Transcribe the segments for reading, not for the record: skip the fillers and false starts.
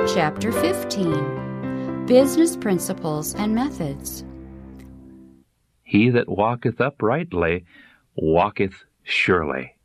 Chapter 15. Business Principles and Methods. He that walketh uprightly walketh surely.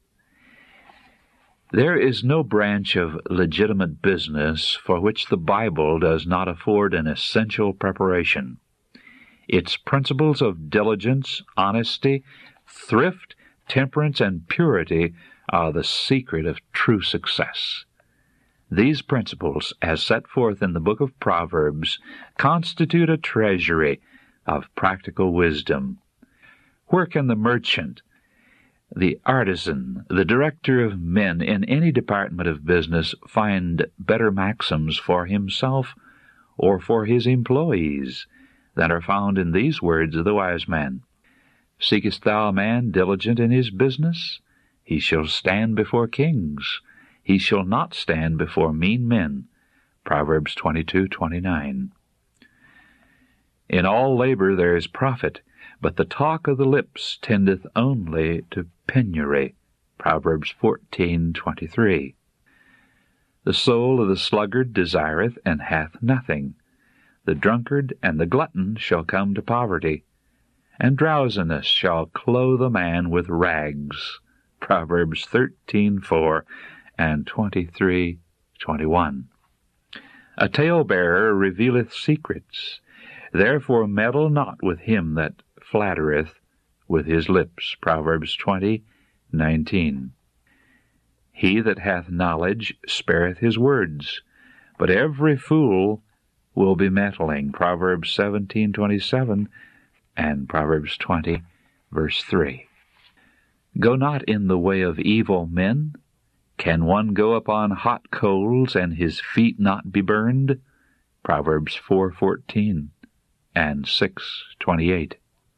There is no branch of legitimate business for which the Bible does not afford an essential preparation. Its principles of diligence, honesty, thrift, temperance, and purity are the secret of true success. These principles, as set forth in the book of Proverbs, constitute a treasury of practical wisdom. Where can the merchant, the artisan, the director of men in any department of business find better maxims for himself or for his employees than are found in these words of the wise man? Seekest thou a man diligent in his business? He shall stand before kings. He shall not stand before mean men. Proverbs 22:29. In all labor there is profit, but the talk of the lips tendeth only to penury. Proverbs 14:23. The soul of the sluggard desireth and hath nothing. The drunkard and the glutton shall come to poverty, and drowsiness shall clothe a man with rags. Proverbs 13:4 and 23:21. A talebearer revealeth secrets. Therefore meddle not with him that flattereth with his lips. Proverbs 20:19. He that hath knowledge spareth his words, but every fool will be meddling. Proverbs 17:27 and Proverbs 20, verse 3. Go not in the way of evil men. Can one go upon hot coals and his feet not be burned? Proverbs 4:14 and 6:28.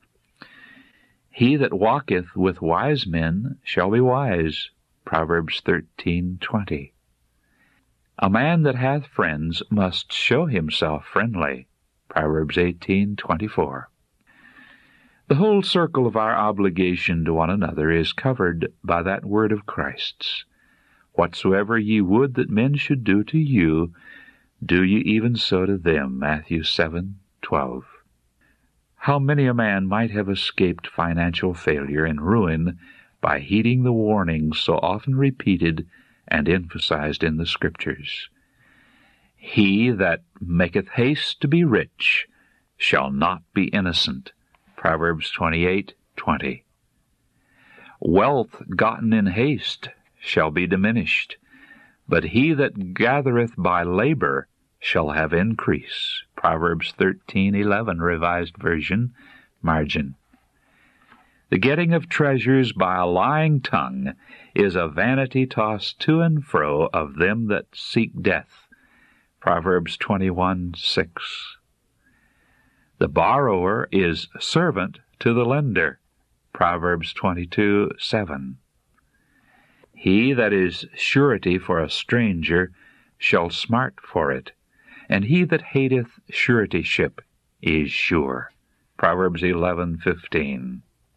He that walketh with wise men shall be wise. Proverbs 13:20. A man that hath friends must show himself friendly. Proverbs 18:24. The whole circle of our obligation to one another is covered by that word of Christ's. Whatsoever ye would that men should do to you, do ye even so to them. Matthew 7:12. How many a man might have escaped financial failure and ruin by heeding the warnings so often repeated and emphasized in the Scriptures. He that maketh haste to be rich shall not be innocent. Proverbs 28:20. Wealth gotten in haste shall be diminished, but he that gathereth by labor shall have increase. Proverbs 13:11, Revised Version, margin. The getting of treasures by a lying tongue is a vanity tossed to and fro of them that seek death. Proverbs 21:6. The borrower is servant to the lender. Proverbs 22:7. He that is surety for a stranger shall smart for it, and he that hateth suretyship is sure. Proverbs 11:15.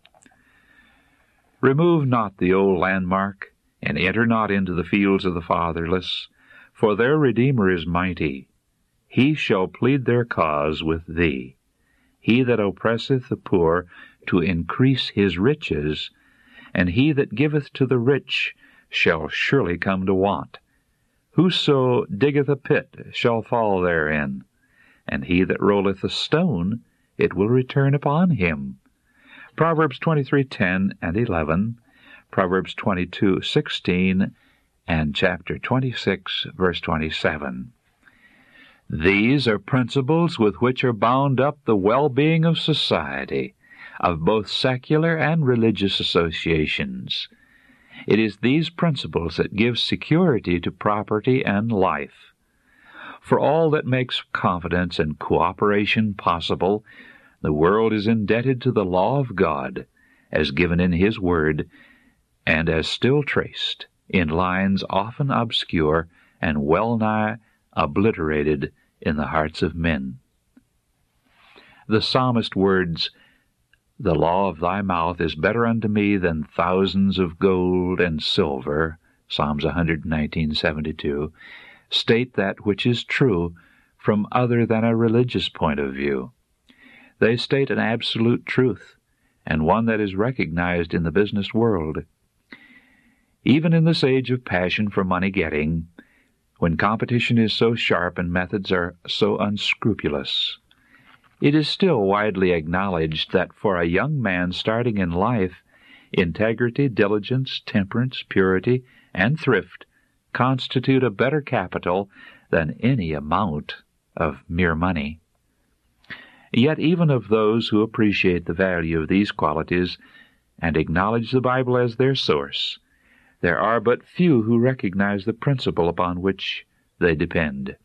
Remove not the old landmark, and enter not into the fields of the fatherless, for their Redeemer is mighty. He shall plead their cause with thee. He that oppresseth the poor to increase his riches, and he that giveth to the rich shall surely come to want. Whoso diggeth a pit shall fall therein, and he that rolleth a stone, it will return upon him. Proverbs 23:10 and 11, Proverbs 22:16, and chapter 26, verse 27. These are principles with which are bound up the well-being of society, of both secular and religious associations. It is these principles that give security to property and life. For all that makes confidence and cooperation possible, the world is indebted to the law of God, as given in His Word, and as still traced in lines often obscure and well-nigh obliterated in the hearts of men. The psalmist words, "The law of thy mouth is better unto me than thousands of gold and silver," Psalms 119:72, state that which is true from other than a religious point of view. They state an absolute truth, and one that is recognized in the business world. Even in this age of passion for money-getting, when competition is so sharp and methods are so unscrupulous, it is still widely acknowledged that for a young man starting in life, integrity, diligence, temperance, purity, and thrift constitute a better capital than any amount of mere money. Yet even of those who appreciate the value of these qualities and acknowledge the Bible as their source, there are but few who recognize the principle upon which they depend.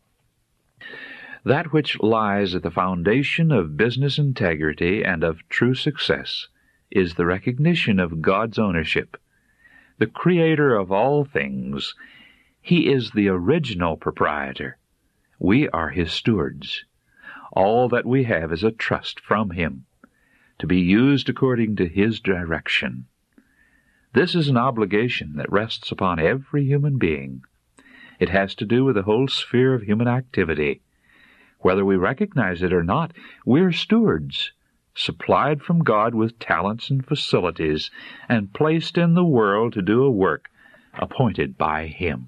That which lies at the foundation of business integrity and of true success is the recognition of God's ownership. The Creator of all things, He is the original proprietor. We are His stewards. All that we have is a trust from Him, to be used according to His direction. This is an obligation that rests upon every human being. It has to do with the whole sphere of human activity. Whether we recognize it or not, we're stewards, supplied from God with talents and facilities, and placed in the world to do a work appointed by Him.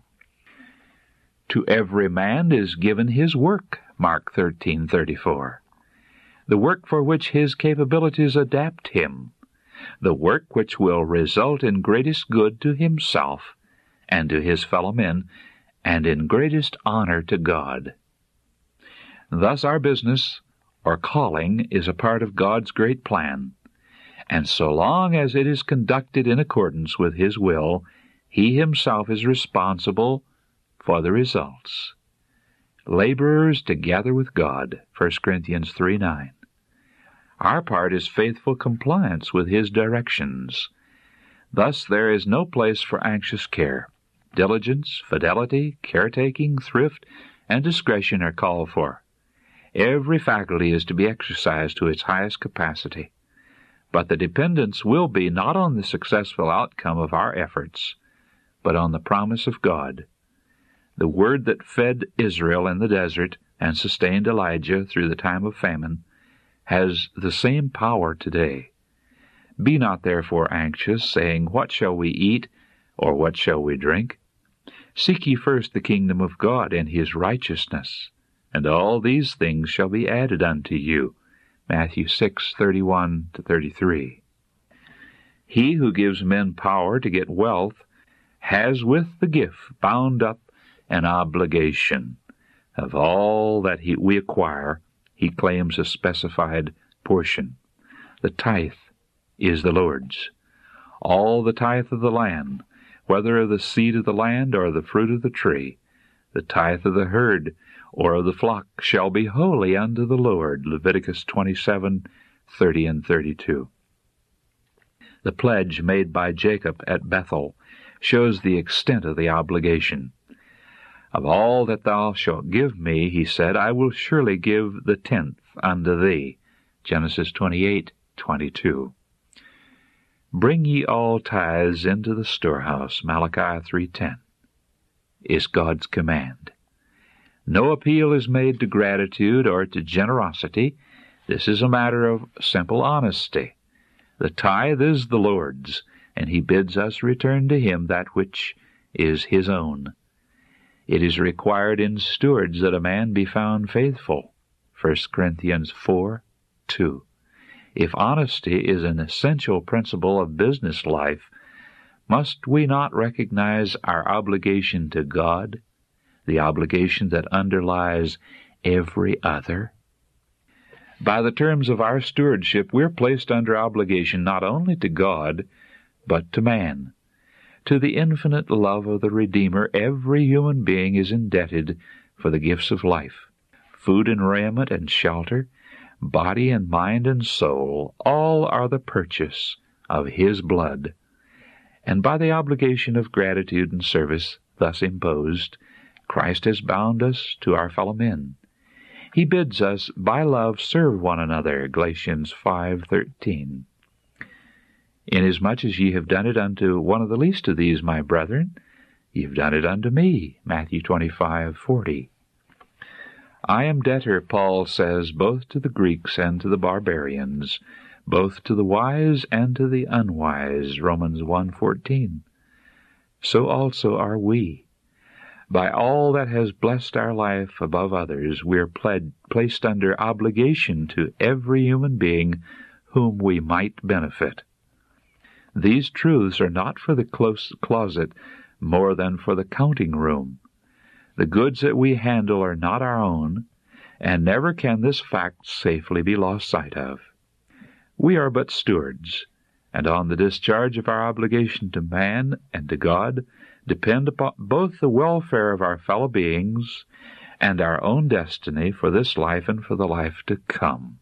To every man is given his work, Mark 13:34, the work for which his capabilities adapt him, the work which will result in greatest good to himself and to his fellow men, and in greatest honor to God. Thus our business or calling is a part of God's great plan, and so long as it is conducted in accordance with His will, He Himself is responsible for the results. Laborers together with God, 1 Corinthians 3:9. Our part is faithful compliance with His directions. Thus there is no place for anxious care. Diligence, fidelity, caretaking, thrift, and discretion are called for. Every faculty is to be exercised to its highest capacity. But the dependence will be not on the successful outcome of our efforts, but on the promise of God. The word that fed Israel in the desert and sustained Elijah through the time of famine has the same power today. Be not therefore anxious, saying, What shall we eat, or what shall we drink? Seek ye first the kingdom of God and His righteousness, and all these things shall be added unto you. Matthew 6:31-33. He who gives men power to get wealth has with the gift bound up an obligation. Of all that we acquire, he claims a specified portion. The tithe is the Lord's. All the tithe of the land, whether of the seed of the land or the fruit of the tree, the tithe of the herd or of the flock, shall be holy unto the Lord. Leviticus 27:30-32. The pledge made by Jacob at Bethel shows the extent of the obligation. Of all that thou shalt give me, he said, I will surely give the 10th unto thee. Genesis 28:22. Bring ye all tithes into the storehouse, Malachi 3:10, is God's command. No appeal is made to gratitude or to generosity. This is a matter of simple honesty. The tithe is the Lord's, and He bids us return to Him that which is His own. It is required in stewards that a man be found faithful. 1 Corinthians 4:2. If honesty is an essential principle of business life, must we not recognize our obligation to God, the obligation that underlies every other? By the terms of our stewardship, we're placed under obligation not only to God, but to man. To the infinite love of the Redeemer, every human being is indebted for the gifts of life. Food and raiment and shelter, body and mind and soul, all are the purchase of His blood. And by the obligation of gratitude and service thus imposed, Christ has bound us to our fellow men. He bids us, by love, serve one another, Galatians 5:13. Inasmuch as ye have done it unto one of the least of these, my brethren, You've done it unto me, Matthew 25:40. I am debtor, Paul says, both to the Greeks and to the barbarians, both to the wise and to the unwise, Romans 1:14. So also are we. By all that has blessed our life above others, we are placed under obligation to every human being whom we might benefit. These truths are not for the close closet more than for the counting room. The goods that we handle are not our own, and never can this fact safely be lost sight of. We are but stewards, and on the discharge of our obligation to man and to God depend upon both the welfare of our fellow beings and our own destiny for this life and for the life to come.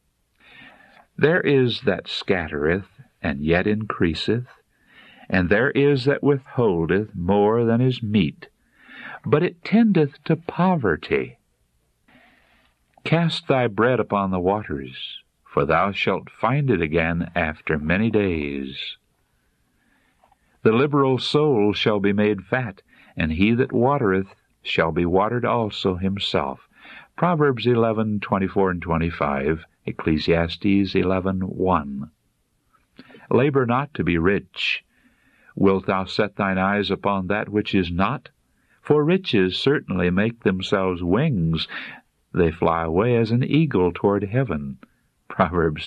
There is that scattereth, and yet increaseth, and there is that withholdeth more than is meet, but it tendeth to poverty. Cast thy bread upon the waters, for thou shalt find it again after many days. The liberal soul shall be made fat, and he that watereth shall be watered also himself. Proverbs 11:24 and 25, Ecclesiastes 11:1. Labor not to be rich. Wilt thou set thine eyes upon that which is not? For riches certainly make themselves wings. They fly away as an eagle toward heaven. Proverbs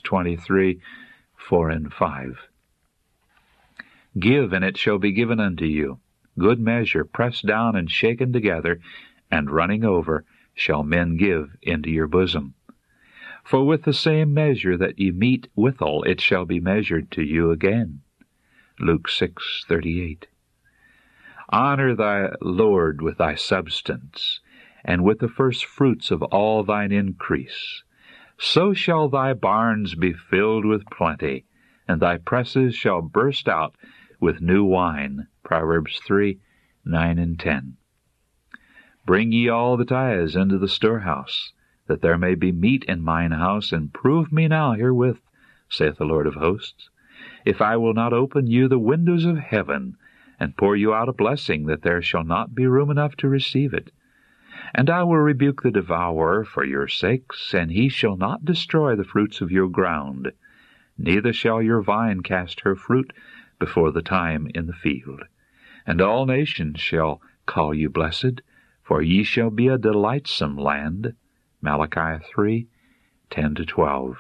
23:4 and 5. Give, and it shall be given unto you. Good measure, pressed down and shaken together, and running over, shall men give into your bosom. For with the same measure that ye mete withal, it shall be measured to you again. Luke 6:38. Honor thy Lord with thy substance, and with the first fruits of all thine increase. So shall thy barns be filled with plenty, and thy presses shall burst out with new wine. Proverbs 3:9 and 10. Bring ye all the tithes into the storehouse, that there may be meat in mine house, and prove me now herewith, saith the Lord of hosts, if I will not open you the windows of heaven, and pour you out a blessing, that there shall not be room enough to receive it. And I will rebuke the devourer for your sakes, and he shall not destroy the fruits of your ground, neither shall your vine cast her fruit before the time in the field. And all nations shall call you blessed, for ye shall be a delightsome land. Malachi 3:10-12.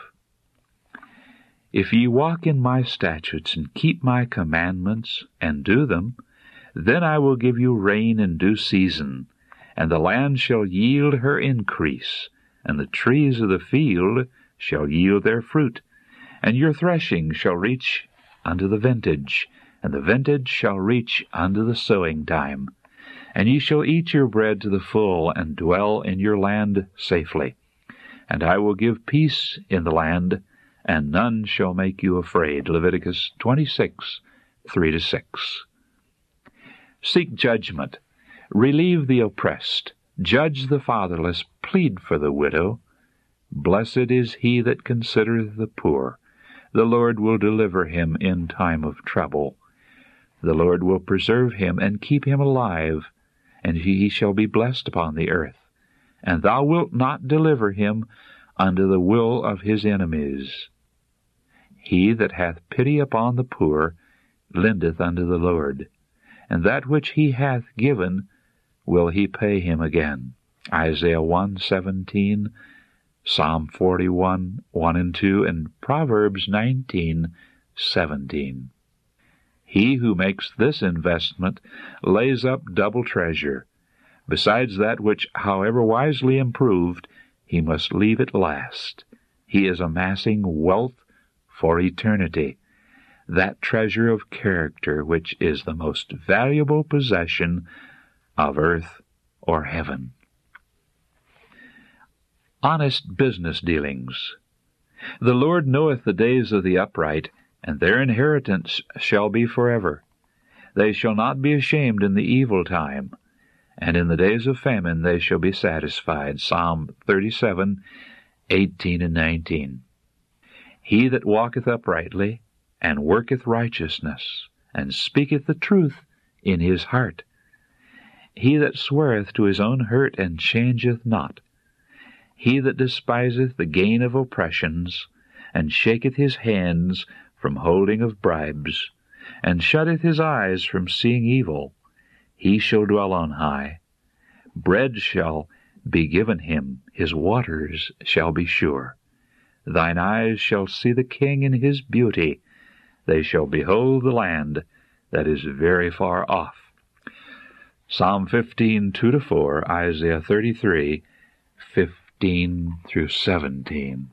If ye walk in my statutes, and keep my commandments, and do them, then I will give you rain in due season, and the land shall yield her increase, and the trees of the field shall yield their fruit, and your threshing shall reach unto the vintage, and the vintage shall reach unto the sowing time. And ye shall eat your bread to the full, and dwell in your land safely. And I will give peace in the land, and none shall make you afraid. Leviticus 26:3-6. Seek judgment. Relieve the oppressed. Judge the fatherless. Plead for the widow. Blessed is he that considereth the poor. The Lord will deliver him in time of trouble. The Lord will preserve him and keep him alive, and he shall be blessed upon the earth. And thou wilt not deliver him unto the will of his enemies. He that hath pity upon the poor lendeth unto the Lord, and that which he hath given will he pay him again. Isaiah 1:17, Psalm 41:1 and 2, and Proverbs 19:17. He who makes this investment lays up double treasure. Besides that which, however wisely improved, he must leave at last. He is amassing wealth for eternity, that treasure of character which is the most valuable possession of earth or heaven. Honest business dealings. The Lord knoweth the days of the upright, and their inheritance shall be forever. They shall not be ashamed in the evil time, and in the days of famine they shall be satisfied. Psalm 37:18 and 19. He that walketh uprightly, and worketh righteousness, and speaketh the truth in his heart, he that sweareth to his own hurt and changeth not, he that despiseth the gain of oppressions, and shaketh his hands from holding of bribes, and shutteth his eyes from seeing evil, he shall dwell on high. Bread shall be given him, his waters shall be sure. Thine eyes shall see the King in his beauty, they shall behold the land that is very far off. Psalm 15, 2-4, Isaiah 33, 15 through 17.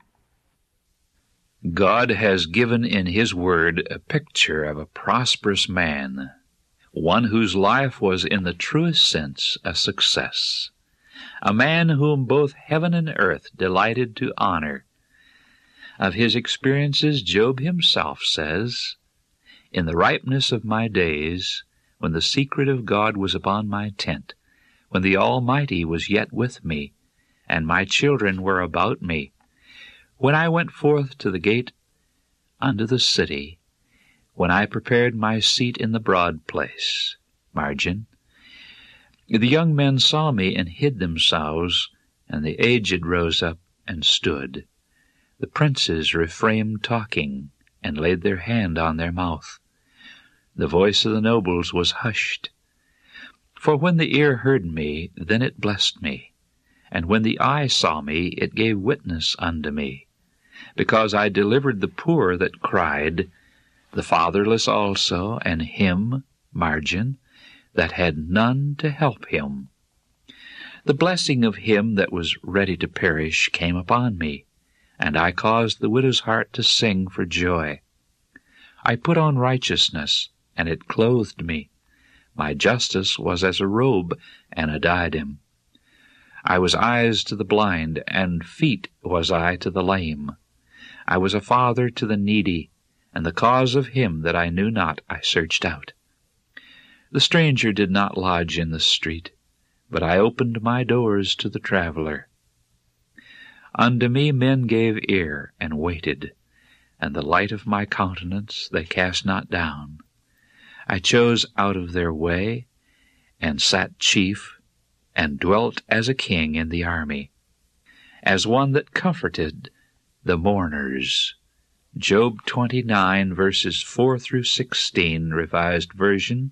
God has given in His Word a picture of a prosperous man, one whose life was in the truest sense a success, a man whom both heaven and earth delighted to honor. Of his experiences, Job himself says, "In the ripeness of my days, when the secret of God was upon my tent, when the Almighty was yet with me, and my children were about me, when I went forth to the gate unto the city, when I prepared my seat in the broad place," margin, "the young men saw me and hid themselves, and the aged rose up and stood. The princes refrained talking, and laid their hand on their mouth. The voice of the nobles was hushed. For when the ear heard me, then it blessed me, and when the eye saw me, it gave witness unto me. Because I delivered the poor that cried, the fatherless also, and him," margin, "that had none to help him. The blessing of him that was ready to perish came upon me, and I caused the widow's heart to sing for joy. I put on righteousness, and it clothed me. My justice was as a robe and a diadem. I was eyes to the blind, and feet was I to the lame. I was a father to the needy, and the cause of him that I knew not I searched out. The stranger did not lodge in the street, but I opened my doors to the traveler. Unto me men gave ear and waited, and the light of my countenance they cast not down. I chose out of their way, and sat chief, and dwelt as a king in the army, as one that comforted the mourners." Job 29, verses 4 through 16, Revised Version,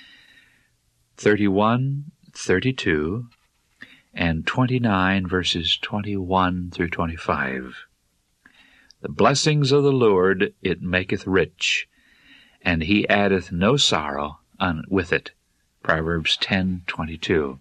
31, 32, and 29, verses 21 through 25. "The blessings of the Lord, it maketh rich, and He addeth no sorrow with it." Proverbs 10:22.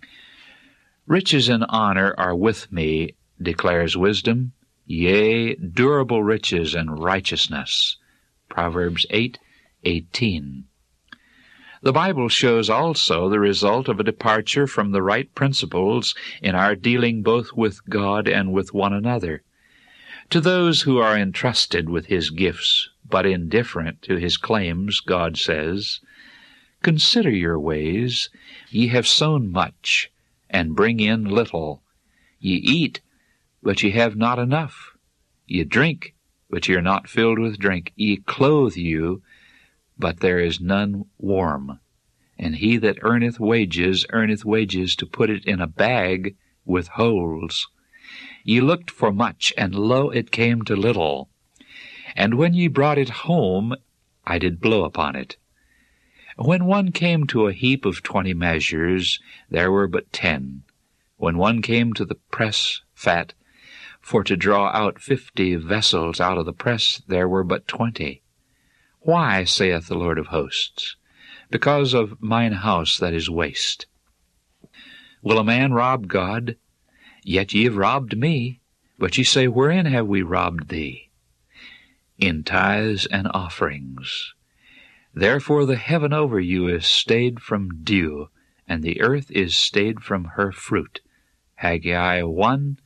"Riches and honor are with me," declares wisdom, "yea, durable riches and righteousness." Proverbs 8:18. The Bible shows also the result of a departure from the right principles in our dealing both with God and with one another. To those who are entrusted with His gifts, but indifferent to His claims, God says, "Consider your ways. Ye have sown much, and bring in little. Ye eat, but ye have not enough. Ye drink, but ye are not filled with drink. Ye clothe you, but there is none warm. And he that earneth wages to put it in a bag with holes. Ye looked for much, and lo, it came to little. And when ye brought it home, I did blow upon it. When one came to a heap of 20 measures, there were but 10. When one came to the press fat, for to draw out 50 vessels out of the press, there were but 20. Why, saith the Lord of hosts? Because of mine house that is waste. Will a man rob God? Yet ye have robbed me. But ye say, Wherein have we robbed thee? In tithes and offerings. Therefore the heaven over you is stayed from dew, and the earth is stayed from her fruit. Haggai 1,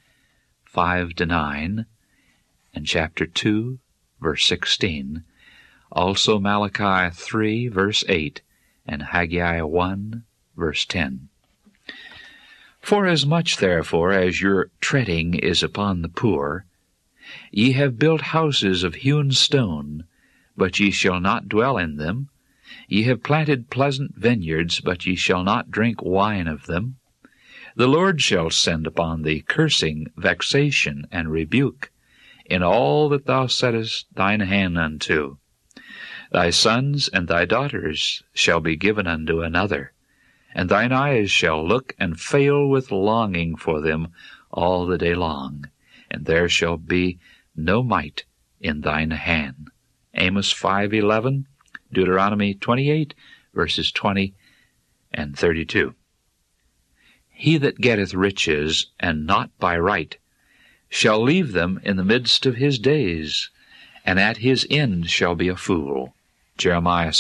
5-9, and chapter 2, verse 16. Also Malachi 3, verse 8, and Haggai 1, verse 10. Forasmuch therefore as your treading is upon the poor, ye have built houses of hewn stone, but ye shall not dwell in them, Ye have planted pleasant vineyards, but ye shall not drink wine of them. The Lord shall send upon thee cursing, vexation, and rebuke, in all that thou settest thine hand unto. Thy sons and thy daughters shall be given unto another, and thine eyes shall look and fail with longing for them all the day long, and there shall be no might in thine hand. Amos 5:11, Deuteronomy 28, verses 20 and 32. He that getteth riches, and not by right, shall leave them in the midst of his days, and at his end shall be a fool. Jeremiah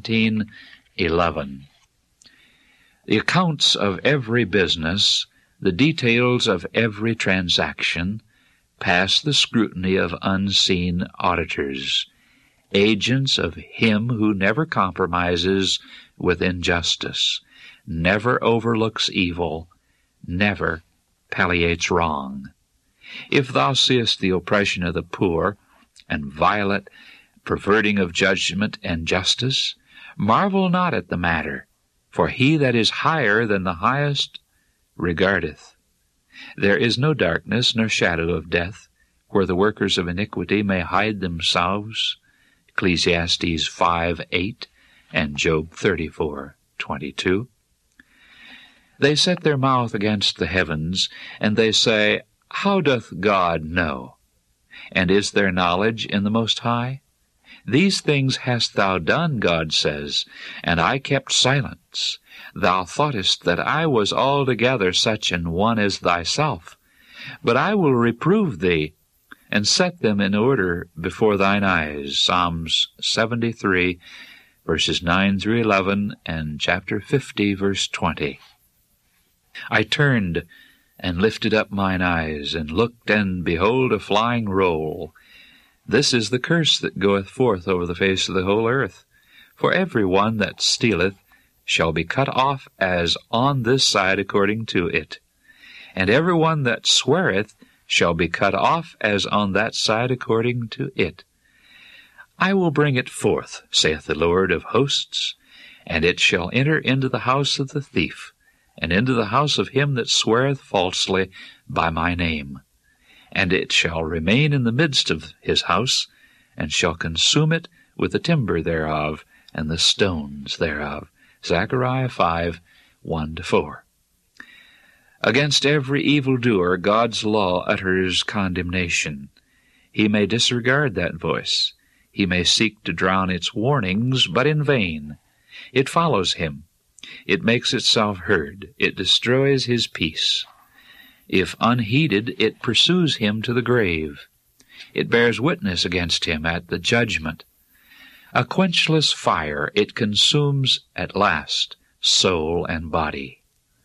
17:11. The accounts of every business, the details of every transaction, pass the scrutiny of unseen auditors, agents of Him who never compromises with injustice, never overlooks evil, never palliates wrong. If thou seest the oppression of the poor, and violent perverting of judgment and justice, marvel not at the matter, for He that is higher than the highest regardeth. There is no darkness nor shadow of death, where the workers of iniquity may hide themselves. Ecclesiastes 5:8 and Job 34:22. They set their mouth against the heavens, and they say, How doth God know? And is there knowledge in the Most High? These things hast thou done, God says, and I kept silence. Thou thoughtest that I was altogether such an one as thyself. But I will reprove thee, and set them in order before thine eyes. Psalms 73, verses 9 through 11, and chapter 50, verse 20. I turned and lifted up mine eyes, and looked, and behold a flying roll. This is the curse that goeth forth over the face of the whole earth. For every one that stealeth shall be cut off as on this side according to it. And every one that sweareth shall be cut off as on that side according to it. I will bring it forth, saith the Lord of hosts, and it shall enter into the house of the thief, and into the house of him that sweareth falsely by my name. And it shall remain in the midst of his house, and shall consume it with the timber thereof, and the stones thereof. Zechariah 5:1-4. Against every evildoer God's law utters condemnation. He may disregard that voice. He may seek to drown its warnings, but in vain. It follows him. It makes itself heard. It destroys his peace. If unheeded, it pursues him to the grave. It bears witness against him at the judgment. A quenchless fire, it consumes at last soul and body.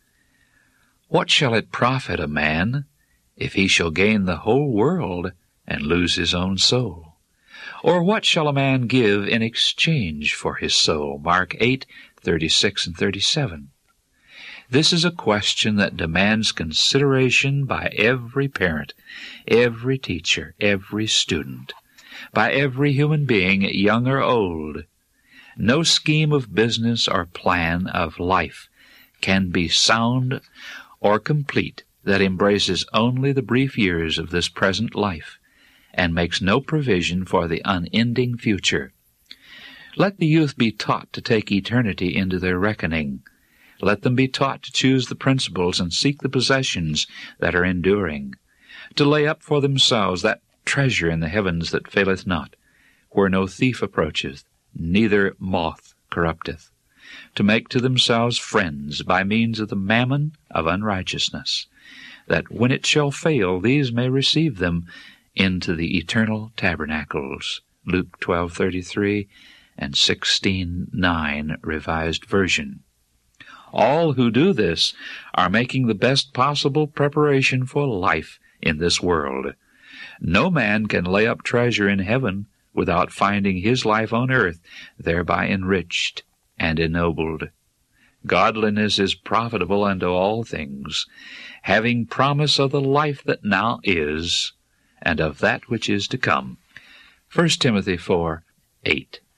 What shall it profit a man if he shall gain the whole world and lose his own soul? Or what shall a man give in exchange for his soul? Mark 8:36 and 37. This is a question that demands consideration by every parent, every teacher, every student, by every human being, young or old. No scheme of business or plan of life can be sound or complete that embraces only the brief years of this present life and makes no provision for the unending future. Let the youth be taught to take eternity into their reckoning. Let them be taught to choose the principles and seek the possessions that are enduring, to lay up for themselves that treasure in the heavens that faileth not, where no thief approacheth, neither moth corrupteth, to make to themselves friends by means of the mammon of unrighteousness, that when it shall fail, these may receive them into the eternal tabernacles. Luke 12:33 and 16:9, Revised Version. All who do this are making the best possible preparation for life in this world. No man can lay up treasure in heaven without finding his life on earth thereby enriched and ennobled. Godliness is profitable unto all things, having promise of the life that now is, and of that which is to come. 1 Timothy 4:8.